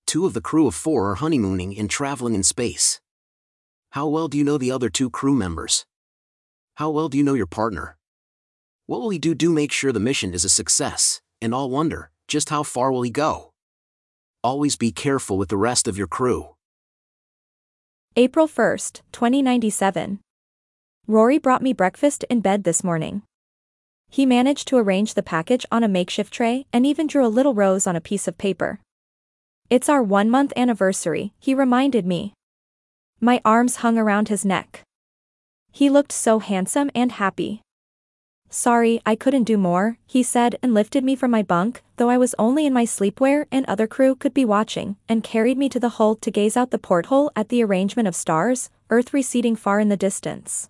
2 of the crew of 4 are honeymooning and traveling in space. How well do you know the other 2 crew members? How well do you know your partner? What will he do to make sure the mission is a success, and all wonder, just how far will he go? Always be careful with the rest of your crew. April 1st, 2097. Rory brought me breakfast in bed this morning. He managed to arrange the package on a makeshift tray and even drew a little rose on a piece of paper. It's our 1-month anniversary, he reminded me. My arms hung around his neck. He looked so handsome and happy. Sorry, I couldn't do more, he said and lifted me from my bunk, though I was only in my sleepwear and other crew could be watching, and carried me to the hull to gaze out the porthole at the arrangement of stars, Earth receding far in the distance.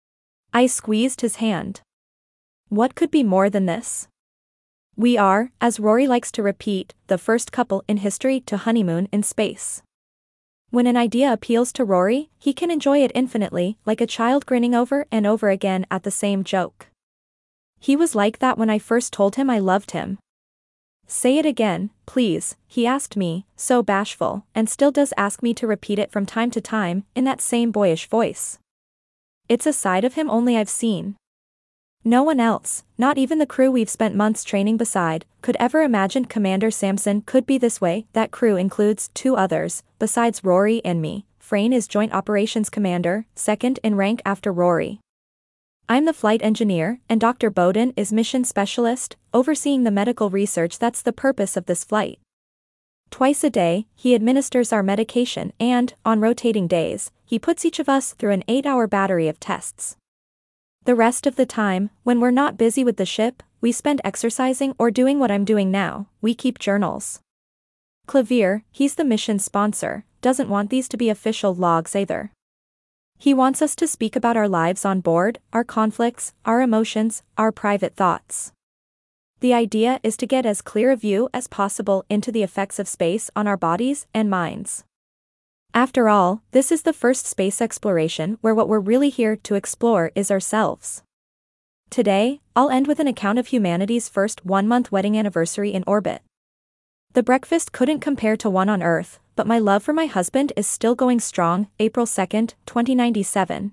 I squeezed his hand. What could be more than this? We are, as Rory likes to repeat, the first couple in history to honeymoon in space. When an idea appeals to Rory, he can enjoy it infinitely, like a child grinning over and over again at the same joke. He was like that when I first told him I loved him. Say it again, please, he asked me, so bashful, and still does ask me to repeat it from time to time, in that same boyish voice. It's a side of him only I've seen. No one else, not even the crew we've spent months training beside, could ever imagine Commander Samson could be this way. That crew includes 2 others, besides Rory and me. Frayne is Joint Operations Commander, second in rank after Rory. I'm the flight engineer, and Dr. Bowden is Mission Specialist, overseeing the medical research that's the purpose of this flight. Twice a day, he administers our medication and, on rotating days, he puts each of us through an 8-hour battery of tests. The rest of the time, when we're not busy with the ship, we spend exercising or doing what I'm doing now. We keep journals. Clavier, he's the mission sponsor, doesn't want these to be official logs either. He wants us to speak about our lives on board, our conflicts, our emotions, our private thoughts. The idea is to get as clear a view as possible into the effects of space on our bodies and minds. After all, this is the first space exploration where what we're really here to explore is ourselves. Today, I'll end with an account of humanity's first 1-month wedding anniversary in orbit. The breakfast couldn't compare to one on Earth, but my love for my husband is still going strong. April 2nd, 2097.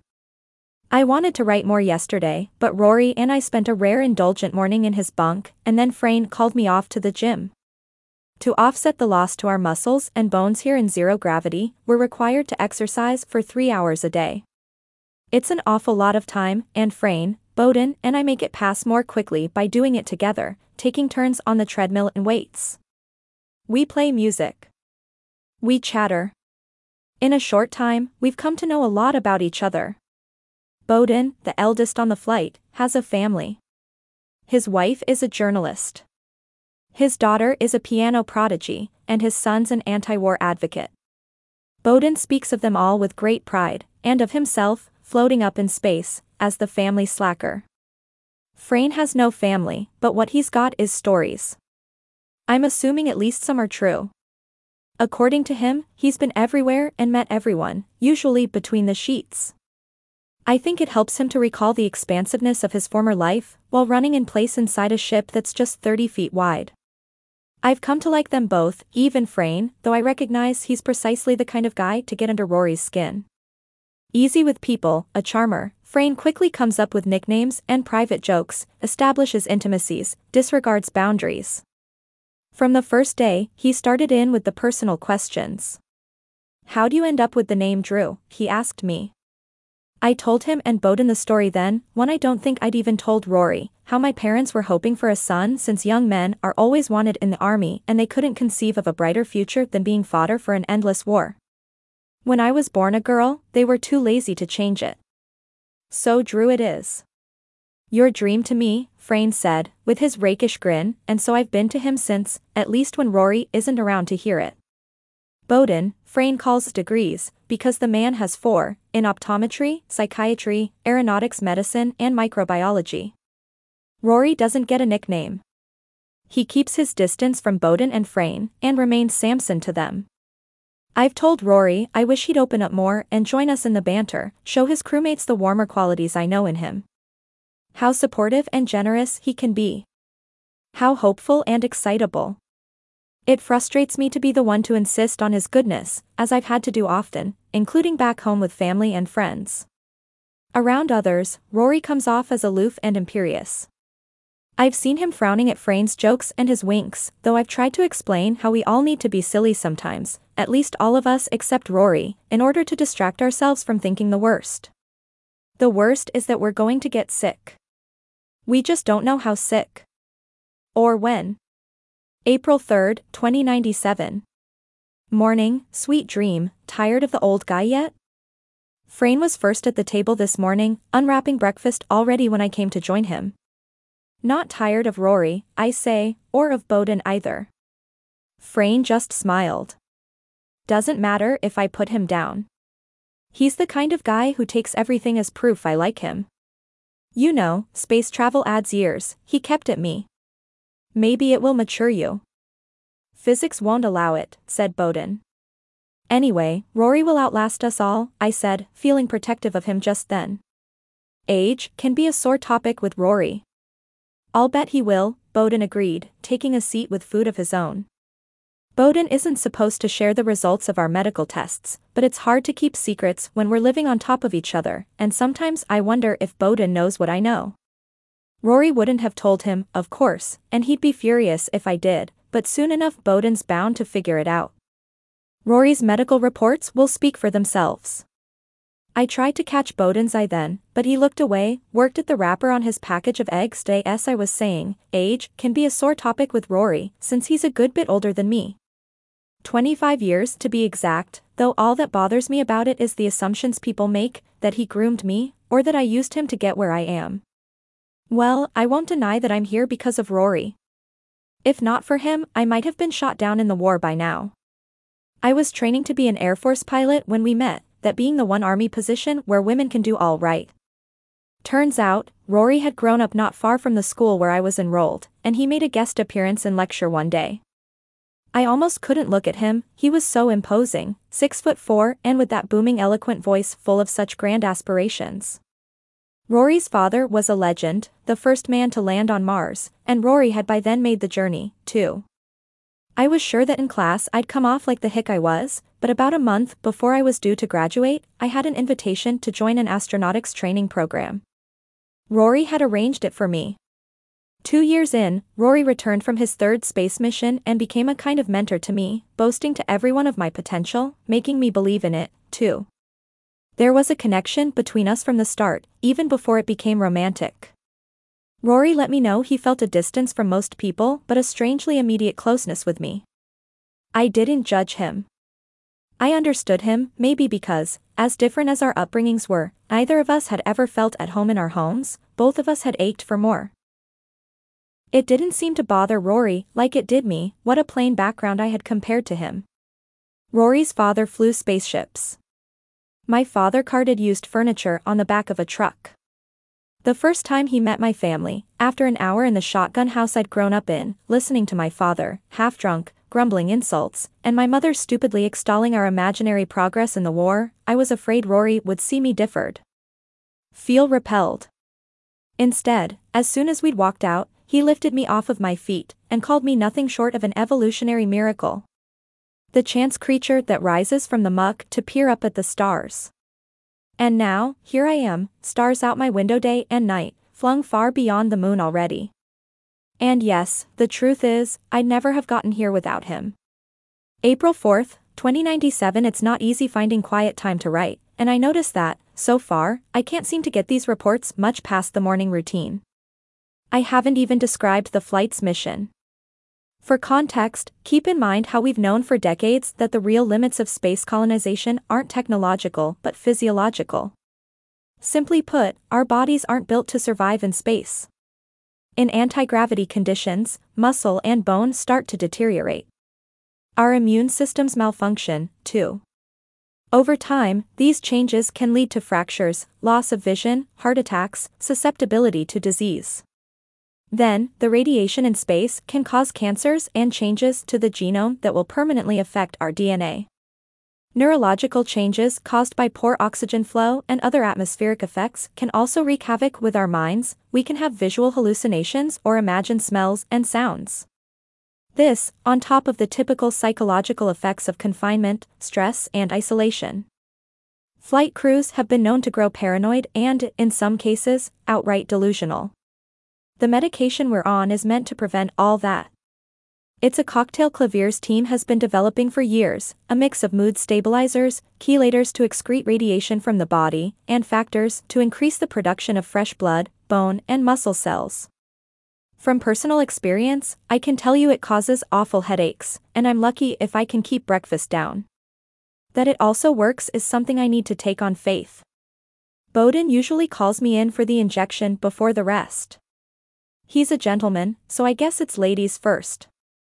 I wanted to write more yesterday, but Rory and I spent a rare indulgent morning in his bunk, and then Frayne called me off to the gym. To offset the loss to our muscles and bones here in zero gravity, we're required to exercise for 3 hours a day. It's an awful lot of time, and Frayne, Bowden, and I make it pass more quickly by doing it together, taking turns on the treadmill and weights. We play music. We chatter. In a short time, we've come to know a lot about each other. Bowden, the eldest on the flight, has a family. His wife is a journalist. His daughter is a piano prodigy, and his son's an anti-war advocate. Bowden speaks of them all with great pride, and of himself, floating up in space, as the family slacker. Frayne has no family, but what he's got is stories. I'm assuming at least some are true. According to him, he's been everywhere and met everyone, usually between the sheets. I think it helps him to recall the expansiveness of his former life, while running in place inside a ship that's just 30 feet wide. I've come to like them both, even Frayne, though I recognize he's precisely the kind of guy to get under Rory's skin. Easy with people, a charmer, Frayne quickly comes up with nicknames and private jokes, establishes intimacies, disregards boundaries. From the first day, he started in with the personal questions. How'd you end up with the name Drew? He asked me. I told him and Bowden the story then, one I don't think I'd even told Rory, how my parents were hoping for a son since young men are always wanted in the army and they couldn't conceive of a brighter future than being fodder for an endless war. When I was born a girl, they were too lazy to change it. So Drew it is. Your dream to me, Frayne said, with his rakish grin, and so I've been to him since, at least when Rory isn't around to hear it. Bowden, Frayne calls degrees, because the man has 4, in optometry, psychiatry, aeronautics medicine and microbiology. Rory doesn't get a nickname. He keeps his distance from Bowden and Frayne, and remains Samson to them. I've told Rory I wish he'd open up more and join us in the banter, show his crewmates the warmer qualities I know in him. How supportive and generous he can be. How hopeful and excitable. It frustrates me to be the one to insist on his goodness, as I've had to do often, including back home with family and friends. Around others, Rory comes off as aloof and imperious. I've seen him frowning at Frane's jokes and his winks, though I've tried to explain how we all need to be silly sometimes, at least all of us except Rory, in order to distract ourselves from thinking the worst. The worst is that we're going to get sick. We just don't know how sick. Or when. April 3, 2097. Morning, sweet dream, tired of the old guy yet? Frane was first at the table this morning, unwrapping breakfast already when I came to join him. Not tired of Rory, I say, or of Bowden either. Frane just smiled. Doesn't matter if I put him down. He's the kind of guy who takes everything as proof I like him. You know, space travel adds years, he kept at me. Maybe it will mature you. Physics won't allow it, said Bowden. Anyway, Rory will outlast us all, I said, feeling protective of him just then. Age can be a sore topic with Rory. I'll bet he will, Bowden agreed, taking a seat with food of his own. Bowden isn't supposed to share the results of our medical tests, but it's hard to keep secrets when we're living on top of each other, and sometimes I wonder if Bowden knows what I know. Rory wouldn't have told him, of course, and he'd be furious if I did, but soon enough Bowden's bound to figure it out. Rory's medical reports will speak for themselves. I tried to catch Bowden's eye then, but he looked away, worked at the wrapper on his package of eggs. As I was saying, age can be a sore topic with Rory, since he's a good bit older than me. 25 years to be exact, though all that bothers me about it is the assumptions people make, that he groomed me, or that I used him to get where I am. Well, I won't deny that I'm here because of Rory. If not for him, I might have been shot down in the war by now. I was training to be an Air Force pilot when we met, that being the one Army position where women can do all right. Turns out, Rory had grown up not far from the school where I was enrolled, and he made a guest appearance in lecture one day. I almost couldn't look at him, he was so imposing, 6'4", and with that booming eloquent voice full of such grand aspirations. Rory's father was a legend, the first man to land on Mars, and Rory had by then made the journey, too. I was sure that in class I'd come off like the hick I was, but about a month before I was due to graduate, I had an invitation to join an astronautics training program. Rory had arranged it for me. 2 years in, Rory returned from his third space mission and became a kind of mentor to me, boasting to everyone of my potential, making me believe in it, too. There was a connection between us from the start, even before it became romantic. Rory let me know he felt a distance from most people but a strangely immediate closeness with me. I didn't judge him. I understood him, maybe because, as different as our upbringings were, neither of us had ever felt at home in our homes, both of us had ached for more. It didn't seem to bother Rory like it did me, what a plain background I had compared to him. Rory's father flew spaceships. My father carted used furniture on the back of a truck. The first time he met my family, after an hour in the shotgun house I'd grown up in, listening to my father, half drunk, grumbling insults, and my mother stupidly extolling our imaginary progress in the war, I was afraid Rory would see me differed. Feel repelled. Instead, as soon as we'd walked out, he lifted me off of my feet, and called me nothing short of an evolutionary miracle. The chance creature that rises from the muck to peer up at the stars. And now, here I am, stars out my window day and night, flung far beyond the moon already. And yes, the truth is, I'd never have gotten here without him. April 4, 2097. It's not easy finding quiet time to write, and I notice that, so far, I can't seem to get these reports much past the morning routine. I haven't even described the flight's mission. For context, keep in mind how we've known for decades that the real limits of space colonization aren't technological but physiological. Simply put, our bodies aren't built to survive in space. In anti-gravity conditions, muscle and bone start to deteriorate. Our immune systems malfunction, too. Over time, these changes can lead to fractures, loss of vision, heart attacks, susceptibility to disease. Then, the radiation in space can cause cancers and changes to the genome that will permanently affect our DNA. Neurological changes caused by poor oxygen flow and other atmospheric effects can also wreak havoc with our minds. We can have visual hallucinations or imagine smells and sounds. This, on top of the typical psychological effects of confinement, stress, and isolation. Flight crews have been known to grow paranoid and, in some cases, outright delusional. The medication we're on is meant to prevent all that. It's a cocktail Clavier's team has been developing for years, a mix of mood stabilizers, chelators to excrete radiation from the body, and factors to increase the production of fresh blood, bone, and muscle cells. From personal experience, I can tell you it causes awful headaches, and I'm lucky if I can keep breakfast down. That it also works is something I need to take on faith. Bowden usually calls me in for the injection before the rest. He's a gentleman, so I guess it's ladies first.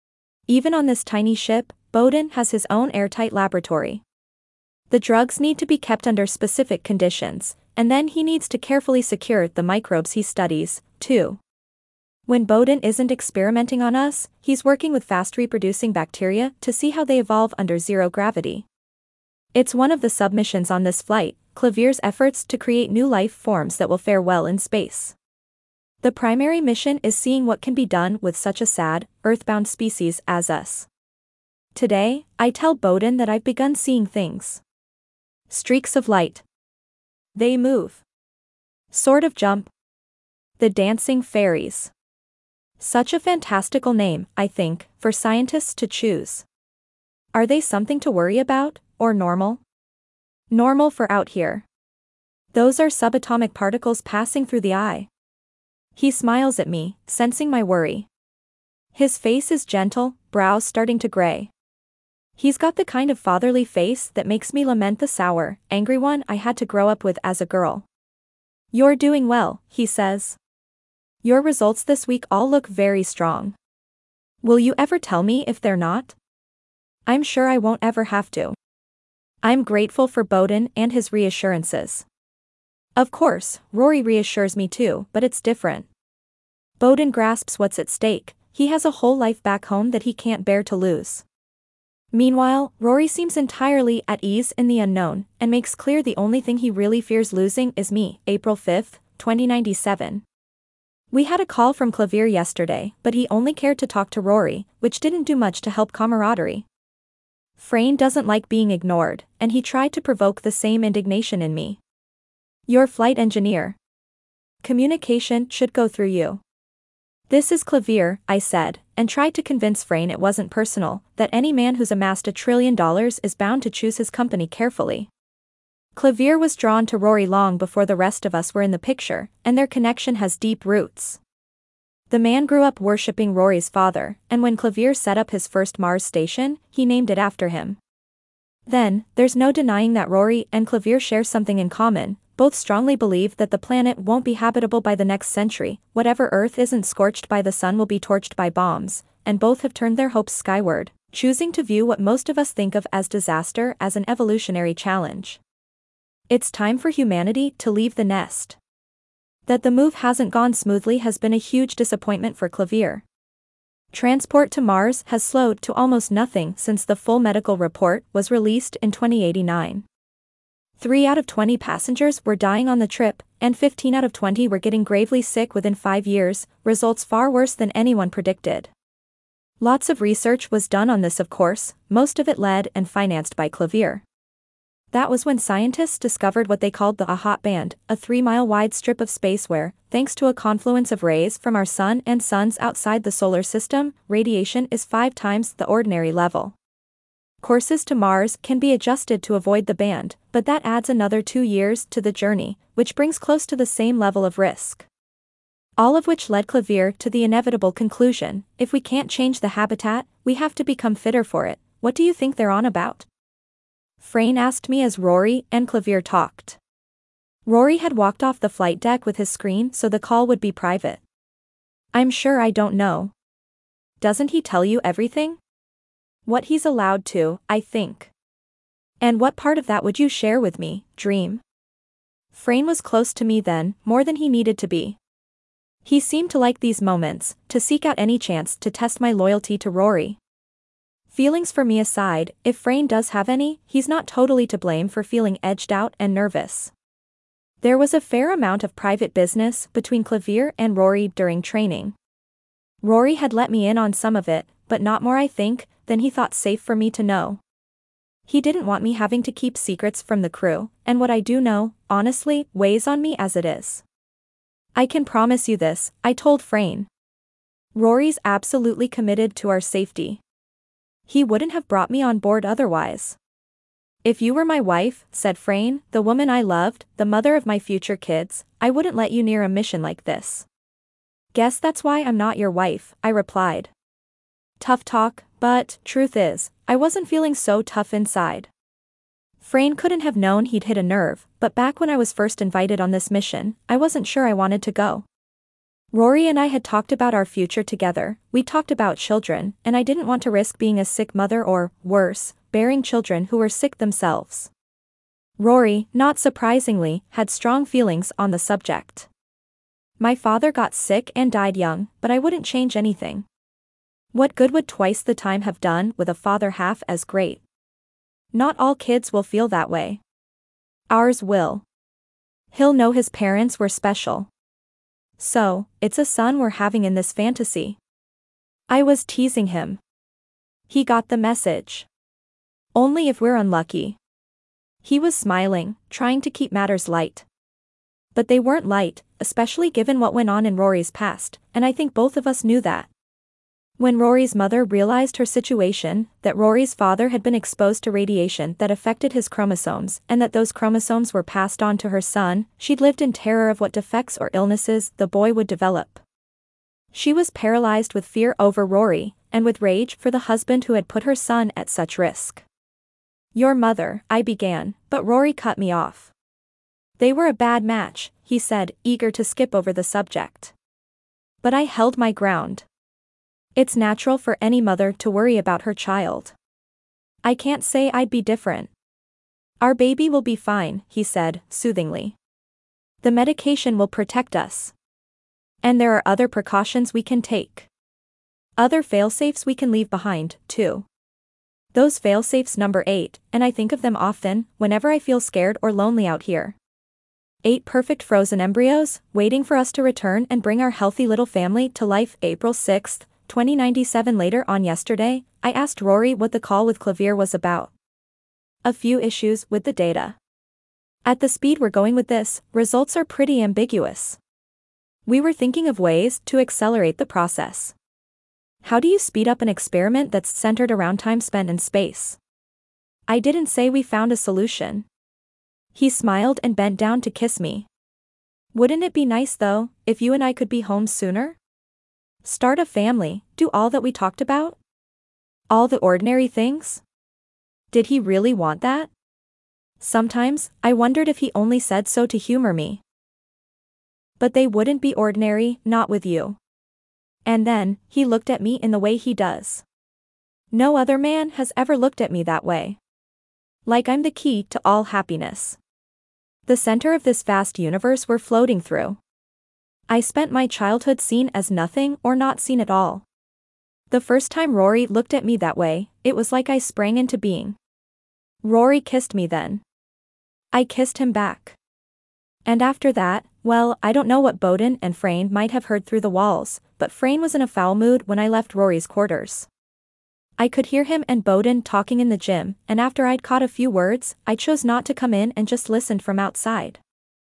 Even on this tiny ship, Bowden has his own airtight laboratory. The drugs need to be kept under specific conditions, and then he needs to carefully secure the microbes he studies, too. When Bowden isn't experimenting on us, he's working with fast-reproducing bacteria to see how they evolve under zero gravity. It's one of the submissions on this flight, Clavier's efforts to create new life forms that will fare well in space. The primary mission is seeing what can be done with such a sad, earthbound species as us. Today, I tell Bowden that I've begun seeing things. Streaks of light. They move. Sort of jump. The dancing fairies. Such a fantastical name, I think, for scientists to choose. Are they something to worry about, or normal? Normal for out here. Those are subatomic particles passing through the eye. He smiles at me, sensing my worry. His face is gentle, brows starting to gray. He's got the kind of fatherly face that makes me lament the sour, angry one I had to grow up with as a girl. You're doing well, he says. Your results this week all look very strong. Will you ever tell me if they're not? I'm sure I won't ever have to. I'm grateful for Bowden and his reassurances. Of course, Rory reassures me too, but it's different. Bowden grasps what's at stake. He has a whole life back home that he can't bear to lose. Meanwhile, Rory seems entirely at ease in the unknown, and makes clear the only thing he really fears losing is me. April 5, 2097. We had a call from Clavier yesterday, but he only cared to talk to Rory, which didn't do much to help camaraderie. Frayne doesn't like being ignored, and he tried to provoke the same indignation in me. You're flight engineer. Communication should go through you. This is Clavier, I said, and tried to convince Frayne it wasn't personal, that any man who's amassed $1 trillion is bound to choose his company carefully. Clavier was drawn to Rory long before the rest of us were in the picture, and their connection has deep roots. The man grew up worshipping Rory's father, and when Clavier set up his first Mars station, he named it after him. Then, there's no denying that Rory and Clavier share something in common. Both strongly believe that the planet won't be habitable by the next century, whatever Earth isn't scorched by the sun will be torched by bombs, and both have turned their hopes skyward, choosing to view what most of us think of as disaster as an evolutionary challenge. It's time for humanity to leave the nest. That the move hasn't gone smoothly has been a huge disappointment for Clavier. Transport to Mars has slowed to almost nothing since the full medical report was released in 2089. 3 out of 20 passengers were dying on the trip, and 15 out of 20 were getting gravely sick within 5 years, results far worse than anyone predicted. Lots of research was done on this, of course, most of it led and financed by Clavier. That was when scientists discovered what they called the hot band, a 3-mile-wide strip of space where, thanks to a confluence of rays from our sun and suns outside the solar system, radiation is 5 times the ordinary level. Courses to Mars can be adjusted to avoid the band, but that adds another 2 years to the journey, which brings close to the same level of risk. All of which led Clavier to the inevitable conclusion: if we can't change the habitat, we have to become fitter for it. What do you think they're on about? Frayne asked me as Rory and Clavier talked. Rory had walked off the flight deck with his screen so the call would be private. I'm sure I don't know. Doesn't he tell you everything? What he's allowed to, I think. And what part of that would you share with me, Dream? Frayne was close to me then, more than he needed to be. He seemed to like these moments, to seek out any chance to test my loyalty to Rory. Feelings for me aside, if Frayne does have any, he's not totally to blame for feeling edged out and nervous. There was a fair amount of private business between Clavier and Rory during training. Rory had let me in on some of it, but not more I think, than he thought safe for me to know. He didn't want me having to keep secrets from the crew, and what I do know, honestly, weighs on me as it is. I can promise you this, I told Frayne. Rory's absolutely committed to our safety. He wouldn't have brought me on board otherwise. If you were my wife, said Frayne, the woman I loved, the mother of my future kids, I wouldn't let you near a mission like this. Guess that's why I'm not your wife, I replied. Tough talk, but, truth is, I wasn't feeling so tough inside. Frayne couldn't have known he'd hit a nerve, but back when I was first invited on this mission, I wasn't sure I wanted to go. Rory and I had talked about our future together, we talked about children, and I didn't want to risk being a sick mother or, worse, bearing children who were sick themselves. Rory, not surprisingly, had strong feelings on the subject. My father got sick and died young, but I wouldn't change anything. What good would twice the time have done with a father half as great? Not all kids will feel that way. Ours will. He'll know his parents were special. So, it's a son we're having in this fantasy. I was teasing him. He got the message. Only if we're unlucky. He was smiling, trying to keep matters light. But they weren't light, especially given what went on in Rory's past, and I think both of us knew that. When Rory's mother realized her situation, that Rory's father had been exposed to radiation that affected his chromosomes, and that those chromosomes were passed on to her son, she'd lived in terror of what defects or illnesses the boy would develop. She was paralyzed with fear over Rory, and with rage for the husband who had put her son at such risk. Your mother, I began, but Rory cut me off. They were a bad match, he said, eager to skip over the subject. But I held my ground. It's natural for any mother to worry about her child. I can't say I'd be different. Our baby will be fine, he said, soothingly. The medication will protect us. And there are other precautions we can take. Other failsafes we can leave behind, too. Those failsafes number 8, and I think of them often, whenever I feel scared or lonely out here. 8 perfect frozen embryos, waiting for us to return and bring our healthy little family to life. April 6, 2097. Later on yesterday, I asked Rory what the call with Clavier was about. A few issues with the data. At the speed we're going with this, results are pretty ambiguous. We were thinking of ways to accelerate the process. How do you speed up an experiment that's centered around time spent in space? I didn't say we found a solution. He smiled and bent down to kiss me. Wouldn't it be nice though, if you and I could be home sooner? Start a family, do all that we talked about? All the ordinary things? Did he really want that? Sometimes, I wondered if he only said so to humor me. But they wouldn't be ordinary, not with you. And then, he looked at me in the way he does. No other man has ever looked at me that way. Like I'm the key to all happiness. The center of this vast universe we're floating through. I spent my childhood seen as nothing or not seen at all. The first time Rory looked at me that way, it was like I sprang into being. Rory kissed me then. I kissed him back. And after that, well, I don't know what Bowden and Frayne might have heard through the walls, but Frayne was in a foul mood when I left Rory's quarters. I could hear him and Bowden talking in the gym, and after I'd caught a few words, I chose not to come in and just listened from outside.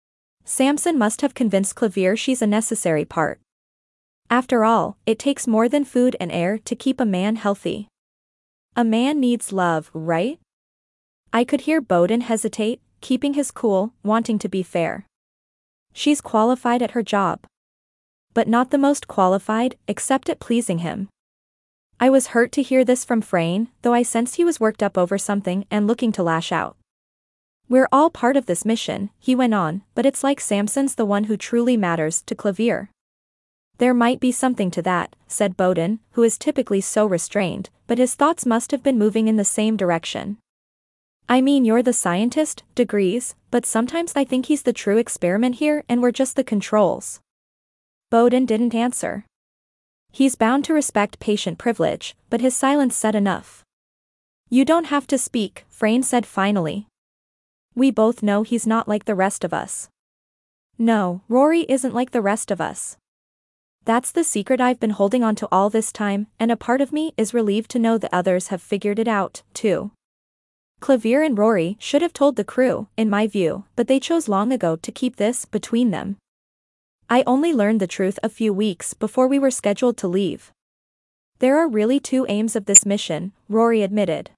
Samson must have convinced Clavier she's a necessary part. After all, it takes more than food and air to keep a man healthy. A man needs love, right? I could hear Bowden hesitate, keeping his cool, wanting to be fair. She's qualified at her job. But not the most qualified, except at pleasing him. I was hurt to hear this from Frayne, though I sensed he was worked up over something and looking to lash out. We're all part of this mission, he went on, but it's like Samson's the one who truly matters to Clavier. There might be something to that, said Bowden, who is typically so restrained, but his thoughts must have been moving in the same direction. I mean, you're the scientist, degrees, but sometimes I think he's the true experiment here and we're just the controls. Bowden didn't answer. He's bound to respect patient privilege, but his silence said enough. You don't have to speak, Frayne said finally. We both know he's not like the rest of us. No, Rory isn't like the rest of us. That's the secret I've been holding on to all this time, and a part of me is relieved to know that others have figured it out, too. Clavier and Rory should have told the crew, in my view, but they chose long ago to keep this between them. I only learned the truth a few weeks before we were scheduled to leave. There are really two aims of this mission, Rory admitted.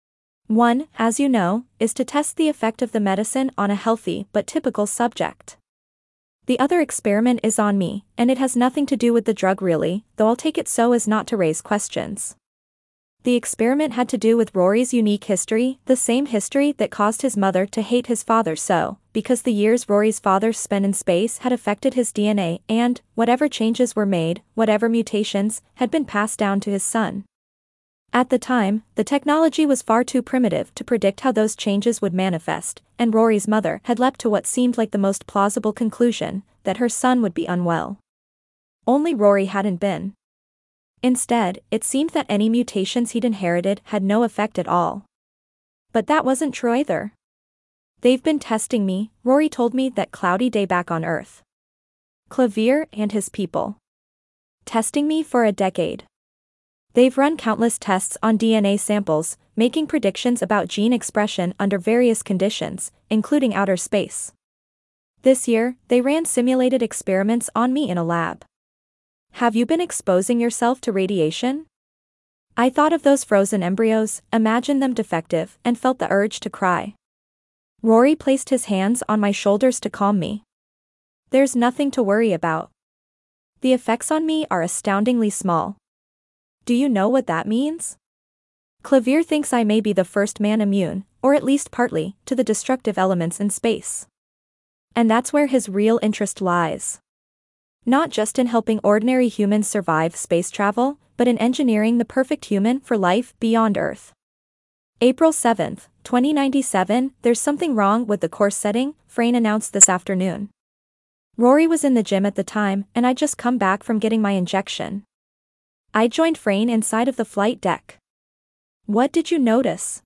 One, as you know, is to test the effect of the medicine on a healthy but typical subject. The other experiment is on me, and it has nothing to do with the drug really, though I'll take it so as not to raise questions. The experiment had to do with Rory's unique history, the same history that caused his mother to hate his father so, because the years Rory's father spent in space had affected his DNA and, whatever changes were made, whatever mutations, had been passed down to his son. At the time, the technology was far too primitive to predict how those changes would manifest, and Rory's mother had leapt to what seemed like the most plausible conclusion, that her son would be unwell. Only Rory hadn't been. Instead, it seemed that any mutations he'd inherited had no effect at all. But that wasn't true either. They've been testing me, Rory told me that cloudy day back on Earth. Clavier and his people. Testing me for a decade. They've run countless tests on DNA samples, making predictions about gene expression under various conditions, including outer space. This year, they ran simulated experiments on me in a lab. Have you been exposing yourself to radiation? I thought of those frozen embryos, imagined them defective, and felt the urge to cry. Rory placed his hands on my shoulders to calm me. There's nothing to worry about. The effects on me are astoundingly small. Do you know what that means? Clavier thinks I may be the first man immune, or at least partly, to the destructive elements in space. And that's where his real interest lies. Not just in helping ordinary humans survive space travel, but in engineering the perfect human for life beyond Earth. April 7, 2097, there's something wrong with the course setting, Frayne announced this afternoon. Rory was in the gym at the time, and I'd just come back from getting my injection. I joined Frayne inside of the flight deck. What did you notice?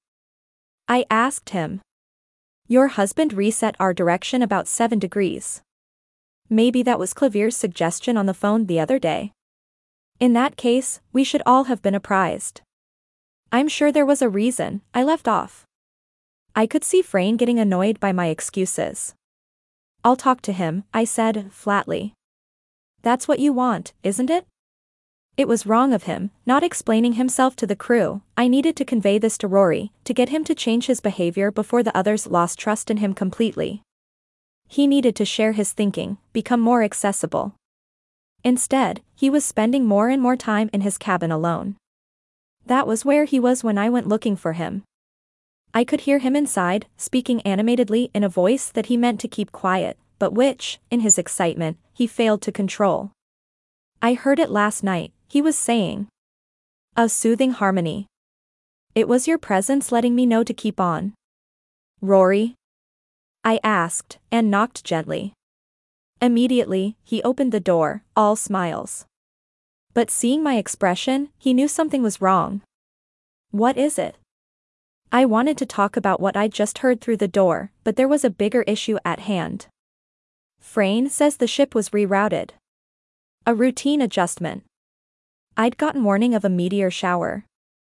I asked him. Your husband reset our direction about 7 degrees. Maybe that was Clavier's suggestion on the phone the other day. In that case, we should all have been apprised. I'm sure there was a reason I left off. I could see Frayne getting annoyed by my excuses. I'll talk to him, I said, flatly. That's what you want, isn't it? It was wrong of him, not explaining himself to the crew. I needed to convey this to Rory, to get him to change his behavior before the others lost trust in him completely. He needed to share his thinking, become more accessible. Instead, he was spending more and more time in his cabin alone. That was where he was when I went looking for him. I could hear him inside, speaking animatedly in a voice that he meant to keep quiet, but which, in his excitement, he failed to control. I heard it last night. He was saying. A soothing harmony. It was your presence letting me know to keep on. Rory? I asked, and knocked gently. Immediately, he opened the door, all smiles. But seeing my expression, he knew something was wrong. What is it? I wanted to talk about what I'd just heard through the door, but there was a bigger issue at hand. Frayne says the ship was rerouted. A routine adjustment. I'd gotten warning of a meteor shower.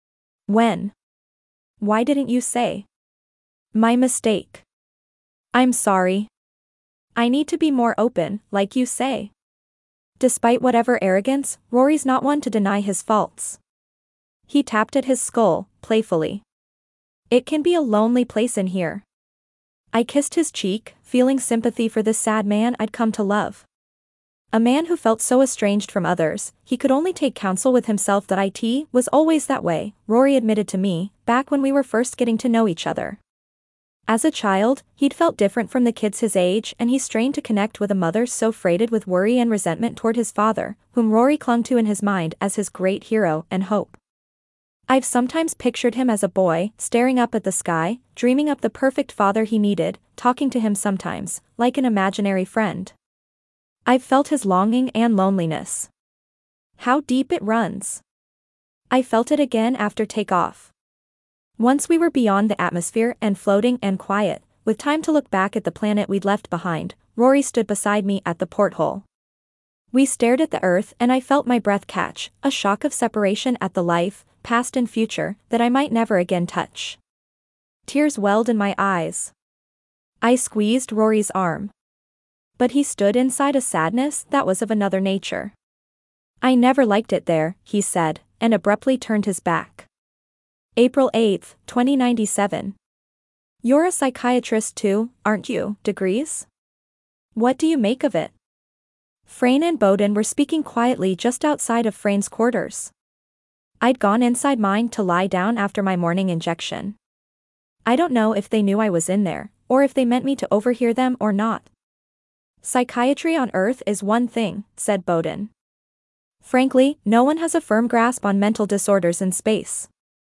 When? Why didn't you say? My mistake. I'm sorry. I need to be more open, like you say. Despite whatever arrogance, Rory's not one to deny his faults. He tapped at his skull, playfully. It can be a lonely place in here. I kissed his cheek, feeling sympathy for this sad man I'd come to love. A man who felt so estranged from others, he could only take counsel with himself. That it was always that way, Rory admitted to me, back when we were first getting to know each other. As a child, he'd felt different from the kids his age, and he strained to connect with a mother so freighted with worry and resentment toward his father, whom Rory clung to in his mind as his great hero and hope. I've sometimes pictured him as a boy, staring up at the sky, dreaming up the perfect father he needed, talking to him sometimes, like an imaginary friend. I've felt his longing and loneliness. How deep it runs. I felt it again after takeoff. Once we were beyond the atmosphere and floating and quiet, with time to look back at the planet we'd left behind, Rory stood beside me at the porthole. We stared at the earth and I felt my breath catch, a shock of separation at the life, past and future, that I might never again touch. Tears welled in my eyes. I squeezed Rory's arm. But he stood inside a sadness that was of another nature. I never liked it there, he said, and abruptly turned his back. April 8, 2097. You're a psychiatrist too, aren't you, Degrees? What do you make of it? Frayne and Bowden were speaking quietly just outside of Frayne's quarters. I'd gone inside mine to lie down after my morning injection. I don't know if they knew I was in there, or if they meant me to overhear them or not. Psychiatry on Earth is one thing, said Bowden. Frankly, no one has a firm grasp on mental disorders in space.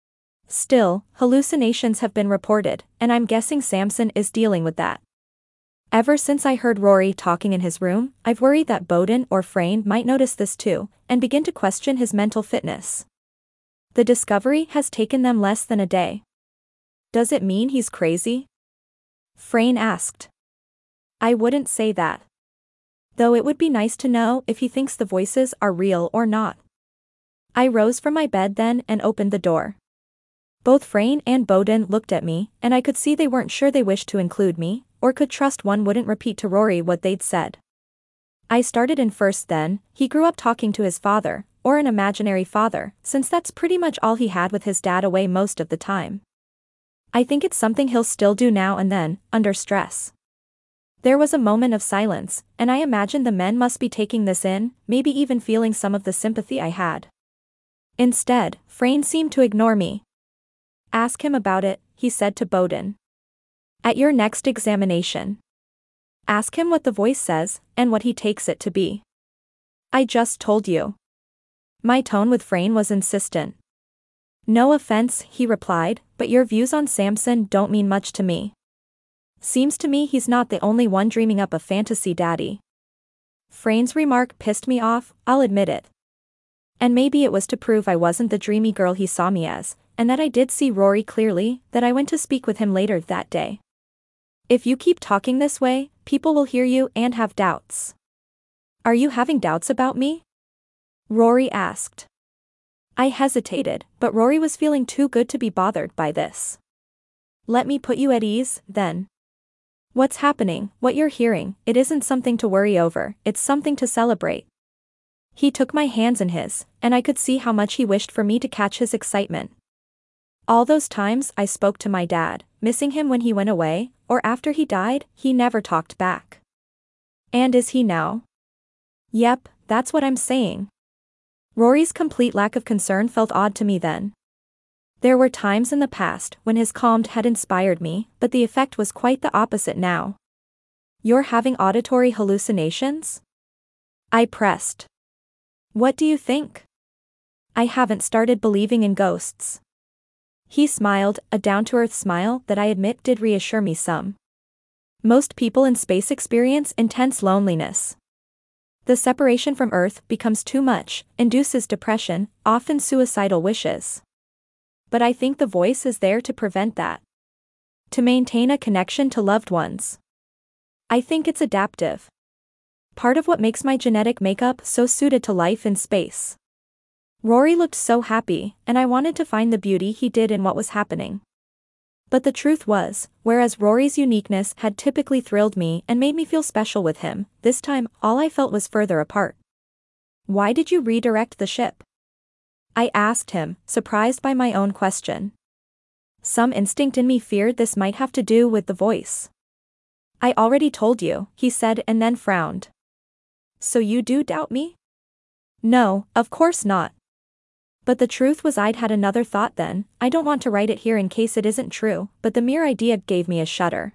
Still, hallucinations have been reported, and I'm guessing Samson is dealing with that. Ever since I heard Rory talking in his room, I've worried that Bowden or Frayne might notice this too, and begin to question his mental fitness. The discovery has taken them less than a day. Does it mean he's crazy? Frayne asked. I wouldn't say that. Though it would be nice to know if he thinks the voices are real or not. I rose from my bed then and opened the door. Both Frayne and Bowden looked at me, and I could see they weren't sure they wished to include me, or could trust one wouldn't repeat to Rory what they'd said. I started in first then. He grew up talking to his father, or an imaginary father, since that's pretty much all he had with his dad away most of the time. I think it's something he'll still do now and then, under stress. There was a moment of silence, and I imagined the men must be taking this in, maybe even feeling some of the sympathy I had. Instead, Frayne seemed to ignore me. Ask him about it, he said to Bowden. At your next examination. Ask him what the voice says, and what he takes it to be. I just told you. My tone with Frayne was insistent. No offense, he replied, but your views on Samson don't mean much to me. Seems to me he's not the only one dreaming up a fantasy daddy. Frayne's remark pissed me off, I'll admit it. And maybe it was to prove I wasn't the dreamy girl he saw me as, and that I did see Rory clearly, that I went to speak with him later that day. If you keep talking this way, people will hear you and have doubts. Are you having doubts about me? Rory asked. I hesitated, but Rory was feeling too good to be bothered by this. Let me put you at ease, then. What's happening, what you're hearing, it isn't something to worry over, it's something to celebrate. He took my hands in his, and I could see how much he wished for me to catch his excitement. All those times I spoke to my dad, missing him when he went away, or after he died, he never talked back. And is he now? Yep, that's what I'm saying. Rory's complete lack of concern felt odd to me then. There were times in the past when his calm had inspired me, but the effect was quite the opposite now. You're having auditory hallucinations? I pressed. What do you think? I haven't started believing in ghosts. He smiled, a down-to-earth smile that I admit did reassure me some. Most people in space experience intense loneliness. The separation from Earth becomes too much, induces depression, often suicidal wishes. But I think the voice is there to prevent that. To maintain a connection to loved ones. I think it's adaptive. Part of what makes my genetic makeup so suited to life in space. Rory looked so happy, and I wanted to find the beauty he did in what was happening. But the truth was, whereas Rory's uniqueness had typically thrilled me and made me feel special with him, this time, all I felt was further apart. Why did you redirect the ship? I asked him, surprised by my own question. Some instinct in me feared this might have to do with the voice. I already told you, he said and then frowned. So you do doubt me? No, of course not. But the truth was I'd had another thought then. I don't want to write it here in case it isn't true, but the mere idea gave me a shudder.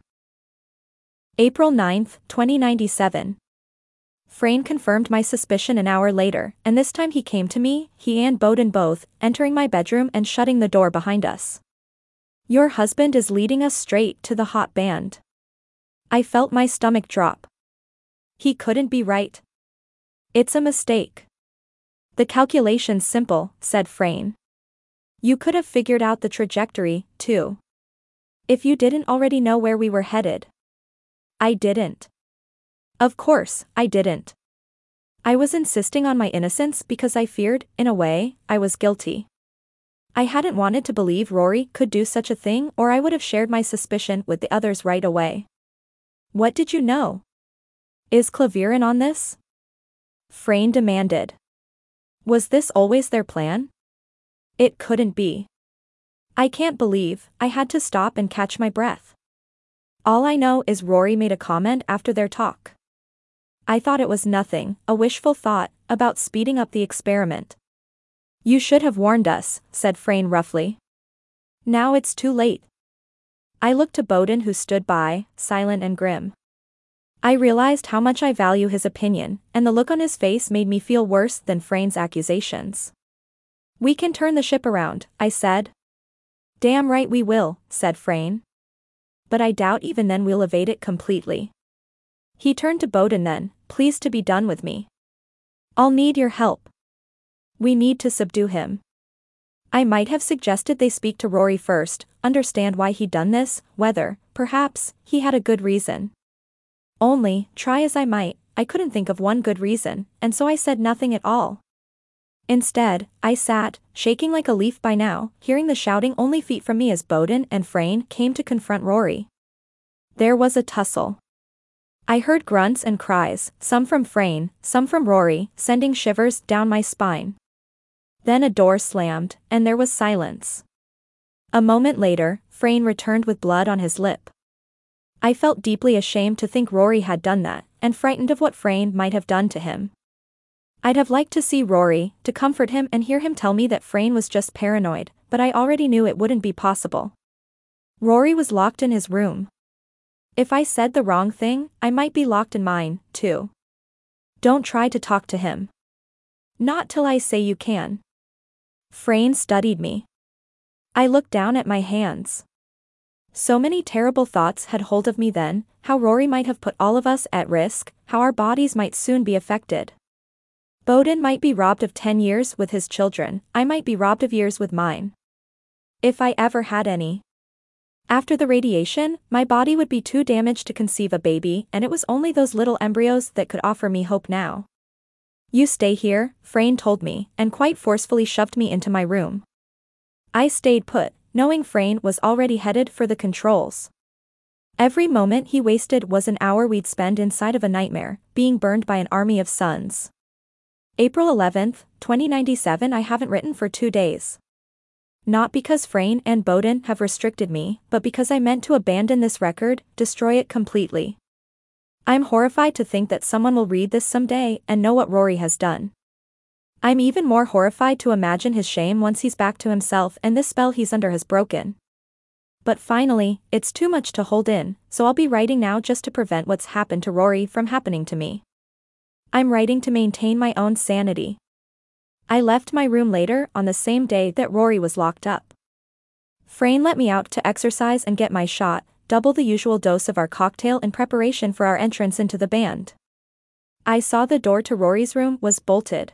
April 9, 2097. Frayne confirmed my suspicion an hour later, and this time he came to me, he and Bowden both, entering my bedroom and shutting the door behind us. Your husband is leading us straight to the hot band. I felt my stomach drop. He couldn't be right. It's a mistake. The calculation's simple, said Frayne. You could have figured out the trajectory, too. If you didn't already know where we were headed. I didn't. Of course, I didn't. I was insisting on my innocence because I feared, in a way, I was guilty. I hadn't wanted to believe Rory could do such a thing, or I would have shared my suspicion with the others right away. What did you know? Is Clavier in on this? Frayne demanded. Was this always their plan? It couldn't be. I can't believe. I had to stop and catch my breath. All I know is Rory made a comment after their talk. I thought it was nothing, a wishful thought, about speeding up the experiment. You should have warned us, said Frayne roughly. Now it's too late. I looked to Bowden, who stood by, silent and grim. I realized how much I value his opinion, and the look on his face made me feel worse than Frayne's accusations. We can turn the ship around, I said. Damn right we will, said Frayne. But I doubt even then we'll evade it completely. He turned to Bowden then, pleased to be done with me. I'll need your help. We need to subdue him. I might have suggested they speak to Rory first, understand why he'd done this, whether, perhaps, he had a good reason. Only, try as I might, I couldn't think of one good reason, and so I said nothing at all. Instead, I sat, shaking like a leaf by now, hearing the shouting only feet from me as Bowden and Frayne came to confront Rory. There was a tussle. I heard grunts and cries, some from Frayne, some from Rory, sending shivers down my spine. Then a door slammed, and there was silence. A moment later, Frayne returned with blood on his lip. I felt deeply ashamed to think Rory had done that, and frightened of what Frayne might have done to him. I'd have liked to see Rory, to comfort him and hear him tell me that Frayne was just paranoid, but I already knew it wouldn't be possible. Rory was locked in his room. If I said the wrong thing, I might be locked in mine, too. Don't try to talk to him. Not till I say you can. Frayne studied me. I looked down at my hands. So many terrible thoughts had hold of me then, how Rory might have put all of us at risk, how our bodies might soon be affected. Bowden might be robbed of 10 years with his children, I might be robbed of years with mine. If I ever had any. After the radiation, my body would be too damaged to conceive a baby, and it was only those little embryos that could offer me hope now. You stay here, Frayne told me, and quite forcefully shoved me into my room. I stayed put, knowing Frayne was already headed for the controls. Every moment he wasted was an hour we'd spend inside of a nightmare, being burned by an army of suns. April 11th, 2097. I haven't written for 2 days. Not because Frayne and Bowden have restricted me, but because I meant to abandon this record, destroy it completely. I'm horrified to think that someone will read this someday and know what Rory has done. I'm even more horrified to imagine his shame once he's back to himself and this spell he's under has broken. But finally, it's too much to hold in, so I'll be writing now just to prevent what's happened to Rory from happening to me. I'm writing to maintain my own sanity. I left my room later on the same day that Rory was locked up. Frayne let me out to exercise and get my shot, double the usual dose of our cocktail in preparation for our entrance into the band. I saw the door to Rory's room was bolted.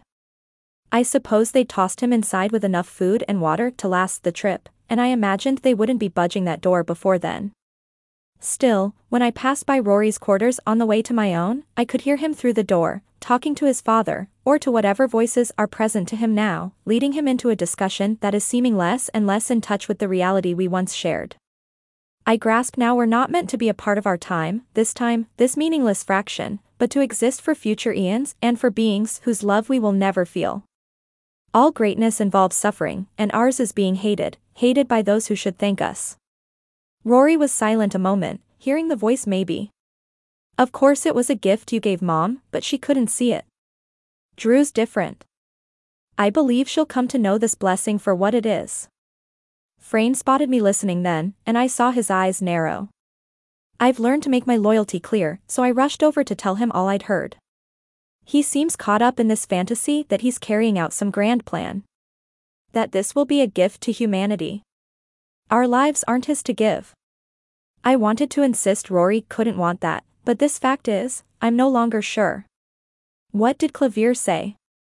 I suppose they'd tossed him inside with enough food and water to last the trip, and I imagined they wouldn't be budging that door before then. Still, when I passed by Rory's quarters on the way to my own, I could hear him through the door, talking to his father, or to whatever voices are present to him now, leading him into a discussion that is seeming less and less in touch with the reality we once shared. I grasp now we're not meant to be a part of our time, this meaningless fraction, but to exist for future eons and for beings whose love we will never feel. All greatness involves suffering, and ours is being hated by those who should thank us. Rory was silent a moment, hearing the voice maybe. Of course it was a gift you gave Mom, but she couldn't see it. Drew's different. I believe she'll come to know this blessing for what it is. Frayne spotted me listening then, and I saw his eyes narrow. I've learned to make my loyalty clear, so I rushed over to tell him all I'd heard. He seems caught up in this fantasy that he's carrying out some grand plan. That this will be a gift to humanity. Our lives aren't his to give. I wanted to insist Rory couldn't want that, but this fact is, I'm no longer sure. What did Clavier say?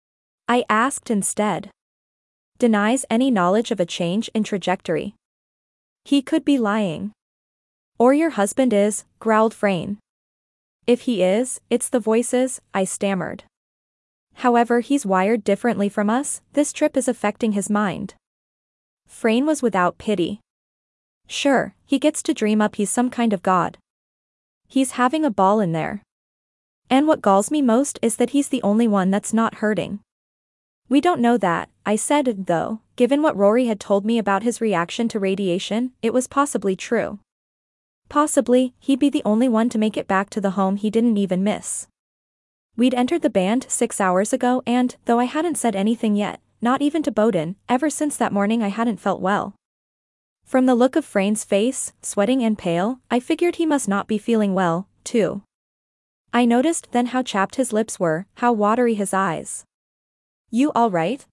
I asked instead. Denies any knowledge of a change in trajectory. He could be lying. Or your husband is, growled Frayne. If he is, it's the voices, I stammered. However, he's wired differently from us, this trip is affecting his mind. Frayne was without pity. Sure, he gets to dream up he's some kind of god. He's having a ball in there. And what galls me most is that he's the only one that's not hurting. We don't know that, I said, though, given what Rory had told me about his reaction to radiation, it was possibly true. Possibly, he'd be the only one to make it back to the home he didn't even miss. We'd entered the band 6 hours ago and, though I hadn't said anything yet, not even to Bowden, ever since that morning I hadn't felt well. From the look of Frayne's face, sweating and pale, I figured he must not be feeling well, too. I noticed then how chapped his lips were, how watery his eyes. You all right?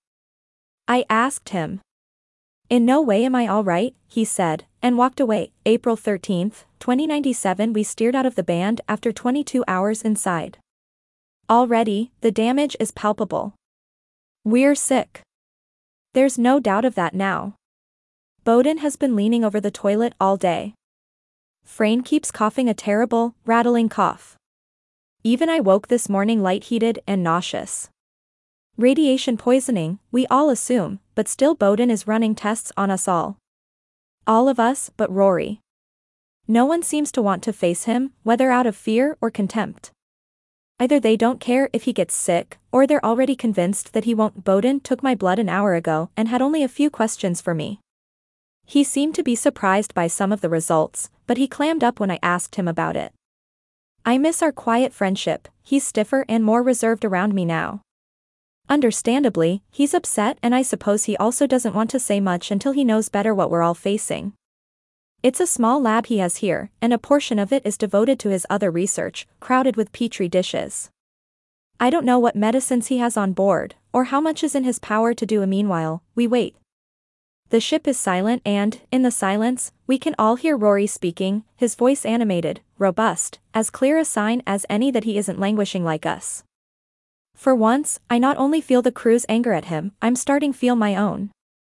I asked him. In no way am I all right, he said, and walked away. April 13th, 2097. We steered out of the band after 22 hours inside. Already, the damage is palpable. We're sick. There's no doubt of that now. Bowden has been leaning over the toilet all day. Frayne keeps coughing a terrible, rattling cough. Even I woke this morning lightheaded and nauseous. Radiation poisoning, we all assume, but still Bowden is running tests on us all. All of us but Rory. No one seems to want to face him, whether out of fear or contempt. Either they don't care if he gets sick, or they're already convinced that he won't. Bowden took my blood an hour ago and had only a few questions for me. He seemed to be surprised by some of the results, but he clammed up when I asked him about it. I miss our quiet friendship, he's stiffer and more reserved around me now. Understandably, he's upset and I suppose he also doesn't want to say much until he knows better what we're all facing. It's a small lab he has here, and a portion of it is devoted to his other research, crowded with petri dishes. I don't know what medicines he has on board, or how much is in his power to do. Meanwhile, we wait. The ship is silent and, in the silence, we can all hear Rory speaking, his voice animated, robust, as clear a sign as any that he isn't languishing like us. For once, I not only feel the crew's anger at him, I'm starting to feel my own.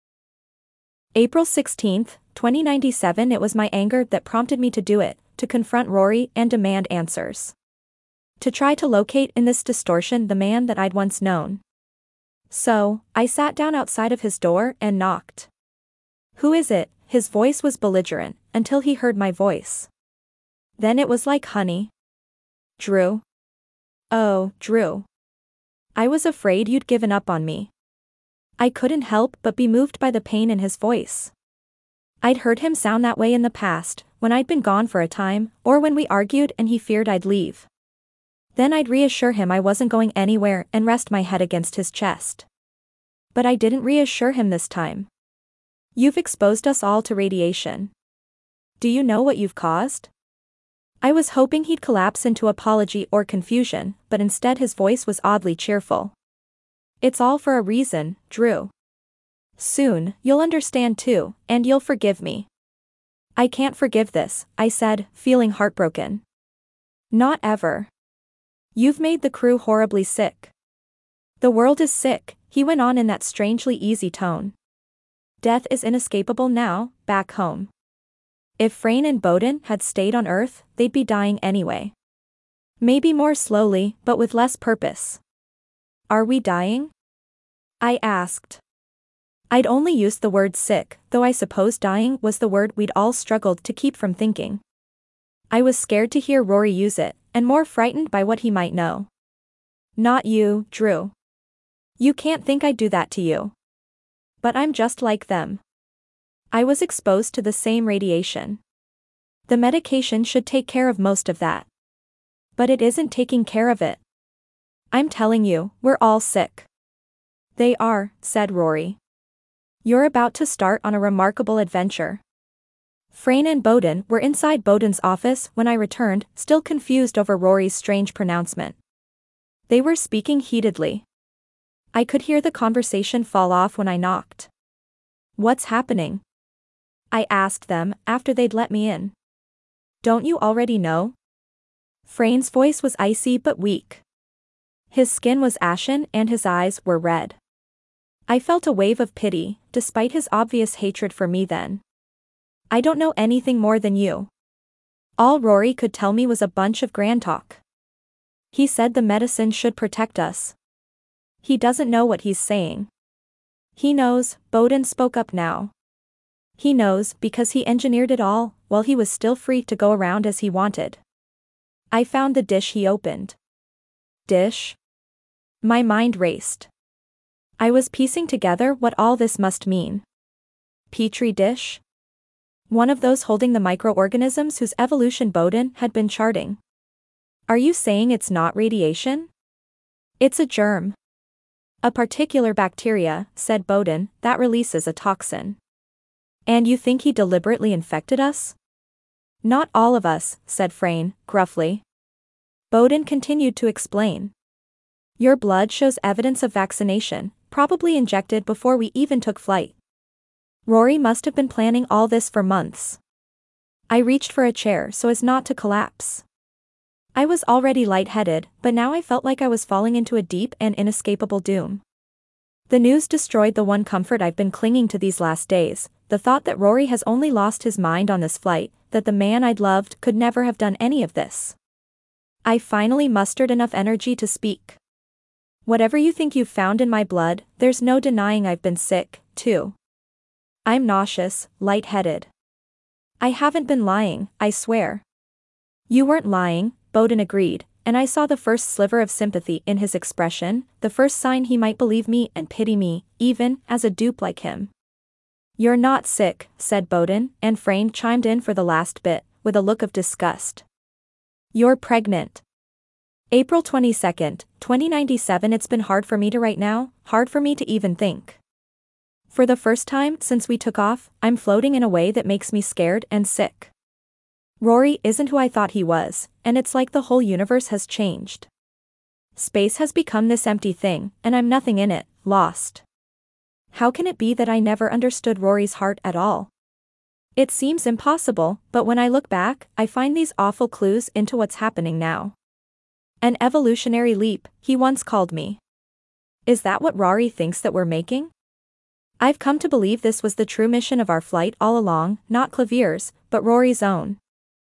April 16th, 2097. It was my anger that prompted me to do it, to confront Rory and demand answers. To try to locate in this distortion the man that I'd once known. So, I sat down outside of his door and knocked. Who is it? His voice was belligerent, until he heard my voice. Then it was like honey. Drew. Oh, Drew. I was afraid you'd given up on me. I couldn't help but be moved by the pain in his voice. I'd heard him sound that way in the past, when I'd been gone for a time, or when we argued and he feared I'd leave. Then I'd reassure him I wasn't going anywhere and rest my head against his chest. But I didn't reassure him this time. You've exposed us all to radiation. Do you know what you've caused? I was hoping he'd collapse into apology or confusion, but instead his voice was oddly cheerful. It's all for a reason, Drew. Soon, you'll understand too, and you'll forgive me. I can't forgive this, I said, feeling heartbroken. Not ever. You've made the crew horribly sick. The world is sick, he went on in that strangely easy tone. Death is inescapable now, back home. If Frayne and Bowden had stayed on Earth, they'd be dying anyway. Maybe more slowly, but with less purpose. Are we dying? I asked. I'd only used the word sick, though I suppose dying was the word we'd all struggled to keep from thinking. I was scared to hear Rory use it, and more frightened by what he might know. Not you, Drew. You can't think I'd do that to you. But I'm just like them. I was exposed to the same radiation. The medication should take care of most of that. But it isn't taking care of it. I'm telling you, we're all sick. They are, said Rory. You're about to start on a remarkable adventure. Frayne and Bowden were inside Bowden's office when I returned, still confused over Rory's strange pronouncement. They were speaking heatedly. I could hear the conversation fall off when I knocked. What's happening? I asked them, after they'd let me in. Don't you already know? Frayne's voice was icy but weak. His skin was ashen and his eyes were red. I felt a wave of pity, despite his obvious hatred for me then. I don't know anything more than you. All Rory could tell me was a bunch of grand talk. He said the medicine should protect us. He doesn't know what he's saying. He knows, Bowden spoke up now. He knows because he engineered it all, while he was still free to go around as he wanted. I found the dish he opened. Dish? My mind raced. I was piecing together what all this must mean. Petri dish? One of those holding the microorganisms whose evolution Bowden had been charting. Are you saying it's not radiation? It's a germ. A particular bacteria, said Bowden, that releases a toxin. And you think he deliberately infected us? Not all of us, said Frayne, gruffly. Bowden continued to explain. Your blood shows evidence of vaccination, probably injected before we even took flight. Rory must have been planning all this for months. I reached for a chair so as not to collapse. I was already lightheaded, but now I felt like I was falling into a deep and inescapable doom. The news destroyed the one comfort I've been clinging to these last days, the thought that Rory has only lost his mind on this flight, that the man I'd loved could never have done any of this. I finally mustered enough energy to speak. Whatever you think you've found in my blood, there's no denying I've been sick, too. I'm nauseous, lightheaded. I haven't been lying, I swear. You weren't lying, Bowden agreed, and I saw the first sliver of sympathy in his expression, the first sign he might believe me and pity me, even as a dupe like him. You're not sick, said Bowden, and Frayne chimed in for the last bit, with a look of disgust. You're pregnant. April 22nd, 2097. It's been hard for me to write now, hard for me to even think. For the first time since we took off, I'm floating in a way that makes me scared and sick. Rory isn't who I thought he was, and it's like the whole universe has changed. Space has become this empty thing, and I'm nothing in it, lost. How can it be that I never understood Rory's heart at all? It seems impossible, but when I look back, I find these awful clues into what's happening now. An evolutionary leap, he once called me. Is that what Rory thinks that we're making? I've come to believe this was the true mission of our flight all along, not Clavier's, but Rory's own.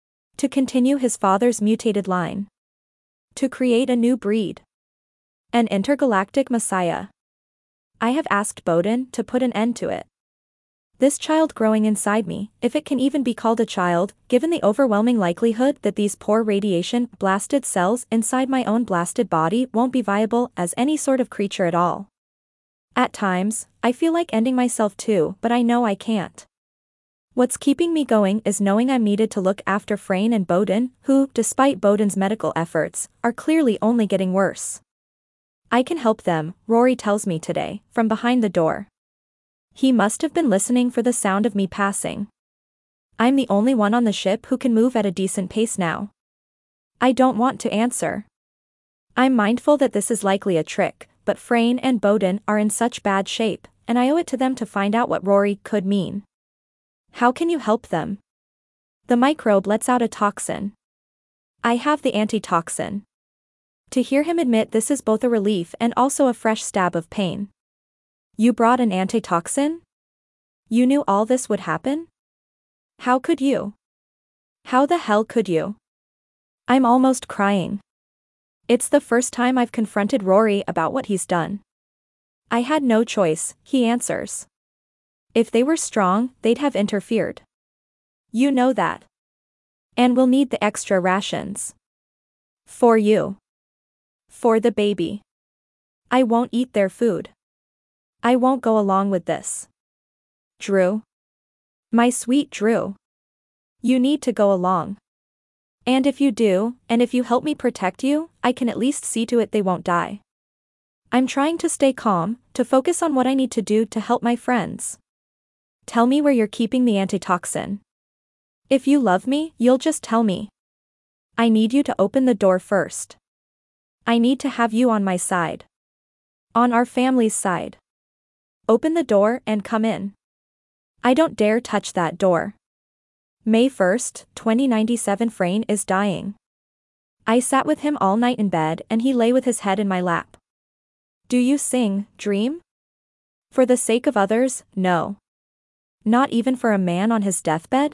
To continue his father's mutated line. To create a new breed. An intergalactic messiah. I have asked Bowden to put an end to it. This child growing inside me, if it can even be called a child, given the overwhelming likelihood that these poor radiation-blasted cells inside my own blasted body won't be viable as any sort of creature at all. At times, I feel like ending myself too, but I know I can't. What's keeping me going is knowing I'm needed to look after Frayne and Bowden, who, despite Bowden's medical efforts, are clearly only getting worse. I can help them, Rory tells me today, from behind the door. He must have been listening for the sound of me passing. I'm the only one on the ship who can move at a decent pace now. I don't want to answer. I'm mindful that this is likely a trick, but Frayne and Bowden are in such bad shape, and I owe it to them to find out what Rory could mean. How can you help them? The microbe lets out a toxin. I have the antitoxin. To hear him admit this is both a relief and also a fresh stab of pain. You brought an antitoxin? You knew all this would happen? How could you? How the hell could you? I'm almost crying. It's the first time I've confronted Rory about what he's done. I had no choice, he answers. If they were strong, they'd have interfered. You know that. And we'll need the extra rations. For you. For the baby. I won't eat their food. I won't go along with this. Drew. My sweet Drew. You need to go along. And if you do, and if you help me protect you, I can at least see to it they won't die. I'm trying to stay calm, to focus on what I need to do to help my friends. Tell me where you're keeping the antitoxin. If you love me, you'll just tell me. I need you to open the door first. I need to have you on my side. On our family's side. Open the door and come in. I don't dare touch that door. May 1st, 2097. Frayne is dying. I sat with him all night in bed and he lay with his head in my lap. Do you sing, Dream? For the sake of others, no. Not even for a man on his deathbed?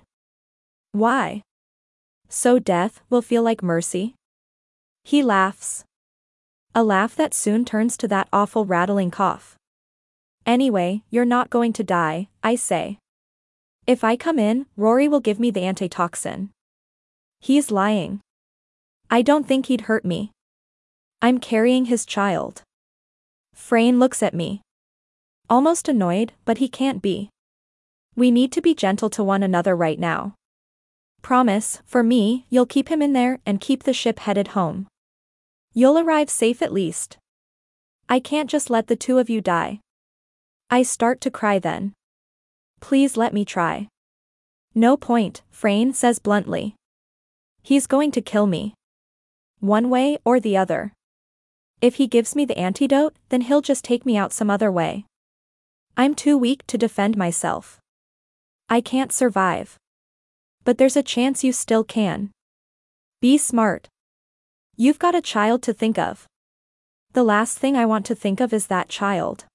Why? So death will feel like mercy? He laughs. A laugh that soon turns to that awful rattling cough. Anyway, you're not going to die, I say. If I come in, Rory will give me the antitoxin. He's lying. I don't think he'd hurt me. I'm carrying his child. Frayne looks at me. Almost annoyed, but he can't be. We need to be gentle to one another right now. Promise, for me, you'll keep him in there and keep the ship headed home. You'll arrive safe at least. I can't just let the two of you die. I start to cry then. Please let me try. No point, Frayne says bluntly. He's going to kill me. One way or the other. If he gives me the antidote, then he'll just take me out some other way. I'm too weak to defend myself. I can't survive. But there's a chance you still can. Be smart. You've got a child to think of. The last thing I want to think of is that child.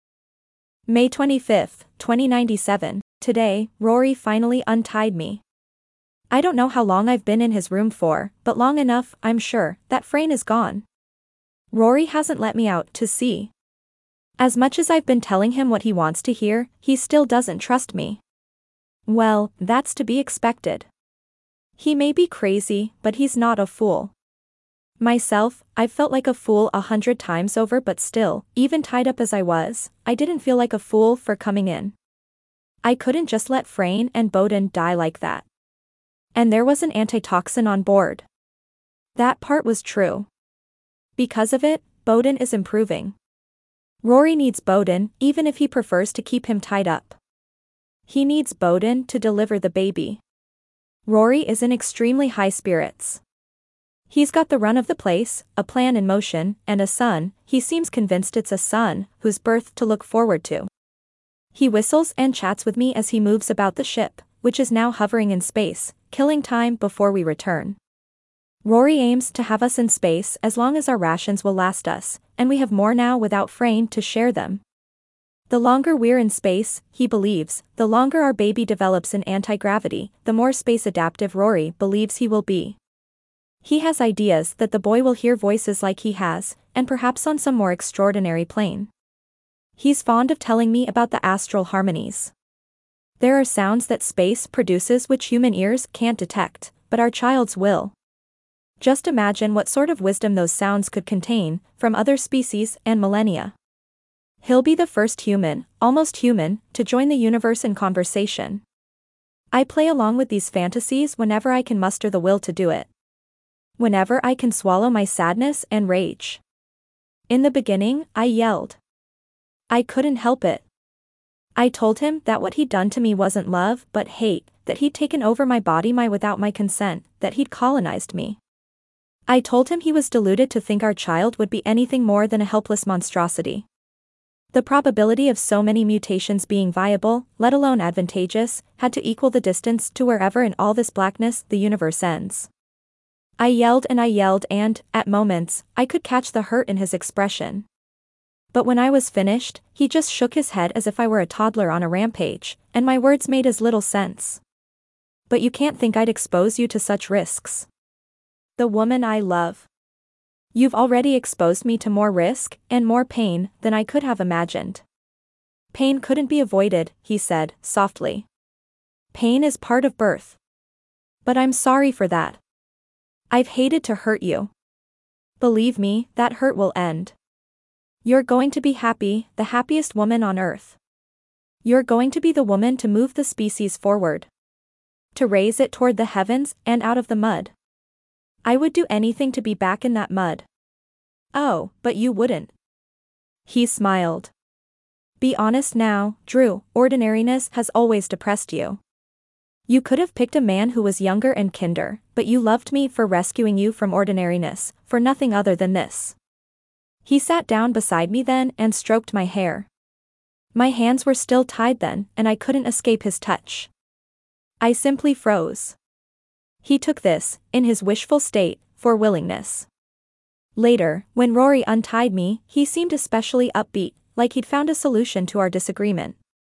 May 25, 2097. Today, Rory finally untied me. I don't know how long I've been in his room for, but long enough, I'm sure, that Frayne is gone. Rory hasn't let me out to see. As much as I've been telling him what he wants to hear, he still doesn't trust me. Well, that's to be expected. He may be crazy, but he's not a fool. Myself, I've felt like a fool 100 times over, but still, even tied up as I was, I didn't feel like a fool for coming in. I couldn't just let Frayne and Bowden die like that. And there was an antitoxin on board. That part was true. Because of it, Bowden is improving. Rory needs Bowden, even if he prefers to keep him tied up. He needs Bowden to deliver the baby. Rory is in extremely high spirits. He's got the run of the place, a plan in motion, and a son. He seems convinced it's a son, whose birth to look forward to. He whistles and chats with me as he moves about the ship, which is now hovering in space, killing time before we return. Rory aims to have us in space as long as our rations will last us, and we have more now without Frayne to share them. The longer we're in space, he believes, the longer our baby develops in anti-gravity, the more space-adaptive Rory believes he will be. He has ideas that the boy will hear voices like he has, and perhaps on some more extraordinary plane. He's fond of telling me about the astral harmonies. There are sounds that space produces which human ears can't detect, but our child's will. Just imagine what sort of wisdom those sounds could contain, from other species and millennia. He'll be the first human, almost human, to join the universe in conversation. I play along with these fantasies whenever I can muster the will to do it. Whenever I can swallow my sadness and rage. In the beginning, I yelled. I couldn't help it. I told him that what he'd done to me wasn't love but hate, that he'd taken over my body without my consent, that he'd colonized me. I told him he was deluded to think our child would be anything more than a helpless monstrosity. The probability of so many mutations being viable, let alone advantageous, had to equal the distance to wherever in all this blackness the universe ends. I yelled and, at moments, I could catch the hurt in his expression. But when I was finished, he just shook his head as if I were a toddler on a rampage, and my words made as little sense. But you can't think I'd expose you to such risks. The woman I love. You've already exposed me to more risk, and more pain, than I could have imagined. Pain couldn't be avoided, he said, softly. Pain is part of birth. But I'm sorry for that. I've hated to hurt you. Believe me, that hurt will end. You're going to be happy, the happiest woman on earth. You're going to be the woman to move the species forward. To raise it toward the heavens and out of the mud. I would do anything to be back in that mud. Oh, but you wouldn't. He smiled. Be honest now, Drew, ordinariness has always depressed you. You could have picked a man who was younger and kinder, but you loved me for rescuing you from ordinariness, for nothing other than this. He sat down beside me then and stroked my hair. My hands were still tied then, and I couldn't escape his touch. I simply froze. He took this, in his wishful state, for willingness. Later, when Rory untied me, he seemed especially upbeat, like he'd found a solution to our disagreement.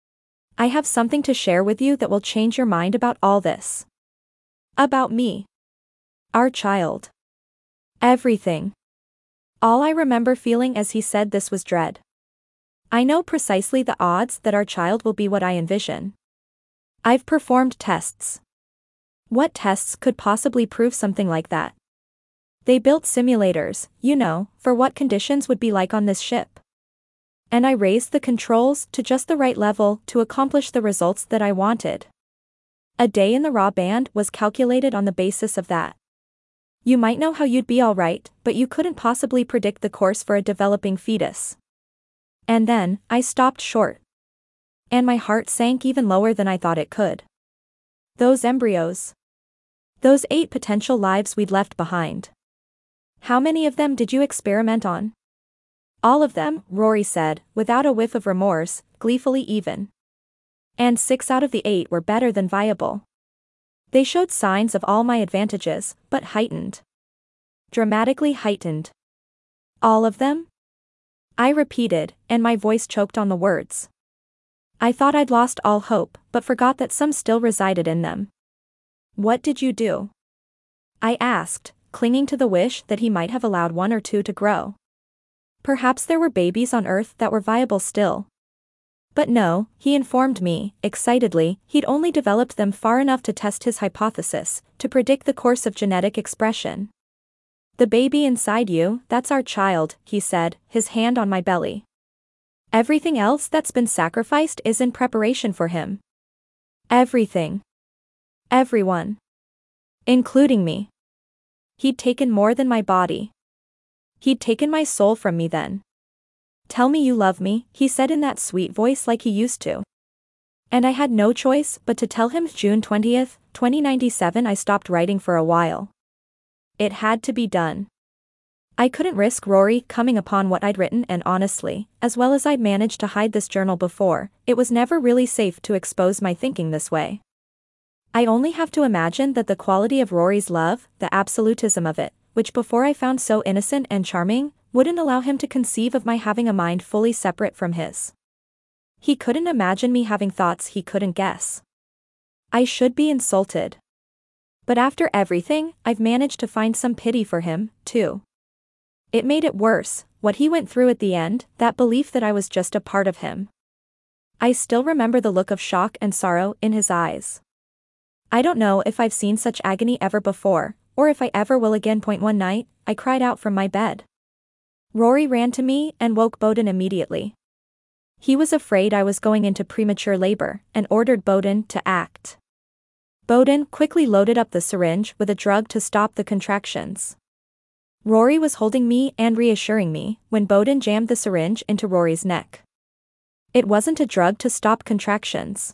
I have something to share with you that will change your mind about all this. About me. Our child. Everything. All I remember feeling as he said this was dread. I know precisely the odds that our child will be what I envision. I've performed tests. What tests could possibly prove something like that? They built simulators, for what conditions would be like on this ship. And I raised the controls to just the right level to accomplish the results that I wanted. A day in the raw band was calculated on the basis of that. You might know how you'd be alright, but you couldn't possibly predict the course for a developing fetus. And then, I stopped short. And my heart sank even lower than I thought it could. Those embryos. Those 8 potential lives we'd left behind. How many of them did you experiment on? All of them, Rory said, without a whiff of remorse, gleefully even. And 6 out of the 8 were better than viable. They showed signs of all my advantages, but heightened. Dramatically heightened. All of them? I repeated, and my voice choked on the words. I thought I'd lost all hope, but forgot that some still resided in them. What did you do? I asked, clinging to the wish that he might have allowed 1 or 2 to grow. Perhaps there were babies on Earth that were viable still. But no, he informed me, excitedly, he'd only developed them far enough to test his hypothesis, to predict the course of genetic expression. The baby inside you, that's our child, he said, his hand on my belly. Everything else that's been sacrificed is in preparation for him. Everything. Everyone. Including me. He'd taken more than my body. He'd taken my soul from me then. Tell me you love me, he said in that sweet voice like he used to. And I had no choice but to tell him. June 20th, 2097. I stopped writing for a while. It had to be done. I couldn't risk Rory coming upon what I'd written, and honestly, as well as I'd managed to hide this journal before, it was never really safe to expose my thinking this way. I only have to imagine that the quality of Rory's love, the absolutism of it, which before I found so innocent and charming, wouldn't allow him to conceive of my having a mind fully separate from his. He couldn't imagine me having thoughts he couldn't guess. I should be insulted. But after everything, I've managed to find some pity for him, too. It made it worse, what he went through at the end, that belief that I was just a part of him. I still remember the look of shock and sorrow in his eyes. I don't know if I've seen such agony ever before, or if I ever will again. One night, I cried out from my bed. Rory ran to me and woke Bowden immediately. He was afraid I was going into premature labor, and ordered Bowden to act. Bowden quickly loaded up the syringe with a drug to stop the contractions. Rory was holding me and reassuring me when Bowden jammed the syringe into Rory's neck. It wasn't a drug to stop contractions.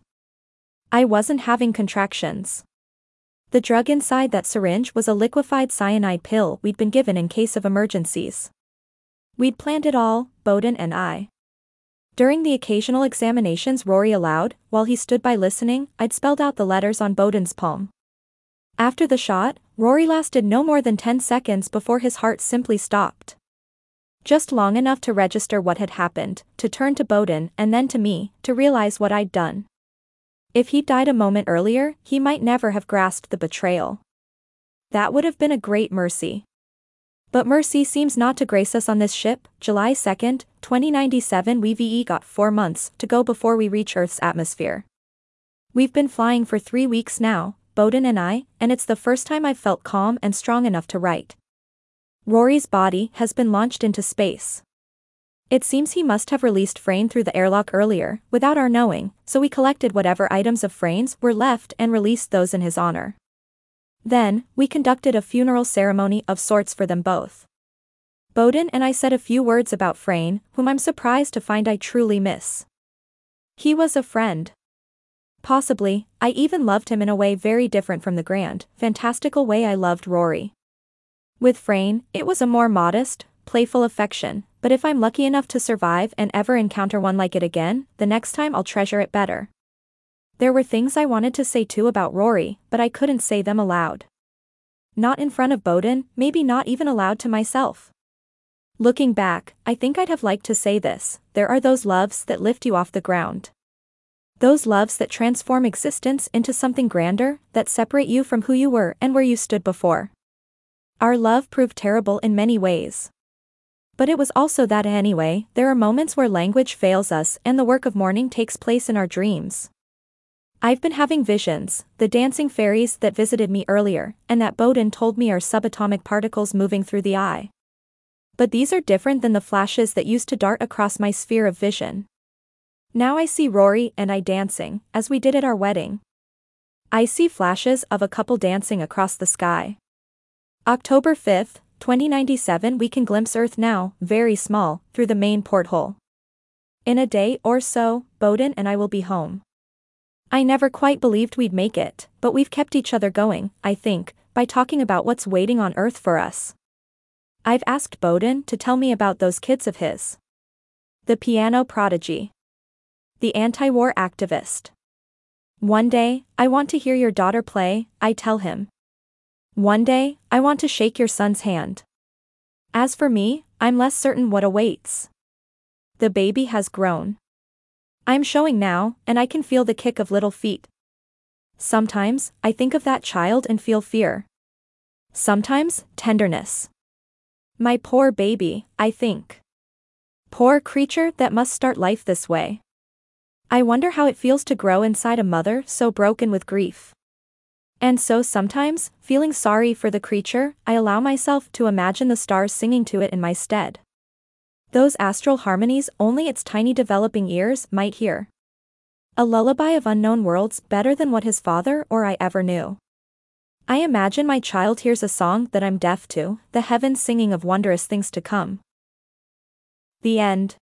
I wasn't having contractions. The drug inside that syringe was a liquefied cyanide pill we'd been given in case of emergencies. We'd planned it all, Bowden and I. During the occasional examinations Rory allowed, while he stood by listening, I'd spelled out the letters on Bowden's palm. After the shot, Rory lasted no more than 10 seconds before his heart simply stopped. Just long enough to register what had happened, to turn to Bowden and then to me, to realize what I'd done. If he'd died a moment earlier, he might never have grasped the betrayal. That would have been a great mercy. But mercy seems not to grace us on this ship. July 2nd, 2097. We've got 4 months to go before we reach Earth's atmosphere. We've been flying for 3 weeks now, Bowden and I, and it's the first time I've felt calm and strong enough to write. Rory's body has been launched into space. It seems he must have released Frayne through the airlock earlier, without our knowing, so we collected whatever items of Frayne's were left and released those in his honor. Then, we conducted a funeral ceremony of sorts for them both. Bowden and I said a few words about Frayne, whom I'm surprised to find I truly miss. He was a friend. Possibly, I even loved him in a way very different from the grand, fantastical way I loved Rory. With Frayne, it was a more modest, playful affection, but if I'm lucky enough to survive and ever encounter one like it again, the next time I'll treasure it better. There were things I wanted to say too about Rory, but I couldn't say them aloud. Not in front of Bowden, maybe not even aloud to myself. Looking back, I think I'd have liked to say this: there are those loves that lift you off the ground. Those loves that transform existence into something grander, that separate you from who you were and where you stood before. Our love proved terrible in many ways. But it was also that anyway, there are moments where language fails us and the work of mourning takes place in our dreams. I've been having visions, the dancing fairies that visited me earlier, and that Bowden told me are subatomic particles moving through the eye. But these are different than the flashes that used to dart across my sphere of vision. Now I see Rory and I dancing, as we did at our wedding. I see flashes of a couple dancing across the sky. October 5th, 2097. We can glimpse Earth now, very small, through the main porthole. In a day or so, Bowden and I will be home. I never quite believed we'd make it, but we've kept each other going, I think, by talking about what's waiting on Earth for us. I've asked Bowden to tell me about those kids of his. The piano prodigy. The anti-war activist. One day, I want to hear your daughter play, I tell him. One day, I want to shake your son's hand. As for me, I'm less certain what awaits. The baby has grown. I'm showing now, and I can feel the kick of little feet. Sometimes, I think of that child and feel fear. Sometimes, tenderness. My poor baby, I think. Poor creature that must start life this way. I wonder how it feels to grow inside a mother so broken with grief. And so sometimes, feeling sorry for the creature, I allow myself to imagine the stars singing to it in my stead. Those astral harmonies only its tiny developing ears might hear. A lullaby of unknown worlds better than what his father or I ever knew. I imagine my child hears a song that I'm deaf to, the heavens singing of wondrous things to come. The end.